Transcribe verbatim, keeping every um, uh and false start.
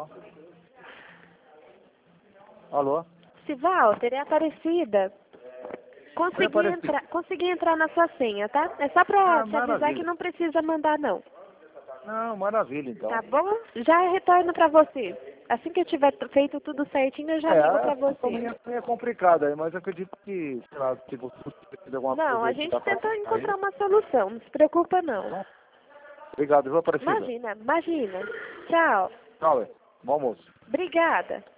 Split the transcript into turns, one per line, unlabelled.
Alô?
Se Walter, é Aparecida. Consegui,
Aparecida.
entrar, consegui entrar na sua senha, tá? É só pra
Ah,
te avisar
maravilha.
que não precisa mandar, não.
Não, maravilha, então.
Tá bom? Já retorno pra você. Assim que eu tiver feito tudo certinho, eu já
É,
ligo pra
a situação
você.
é complicada aí, mas eu acredito que, sei lá, se você tiver alguma
Não,
coisa
a
aí que
gente
dá pra
tenta
fazer
encontrar
aí,
uma solução. Não se preocupa, não.
tá bom? Obrigado, viu, Aparecida?
Imagina, imagina. Tchau.
Tchau, é. Bom almoço.
Obrigada.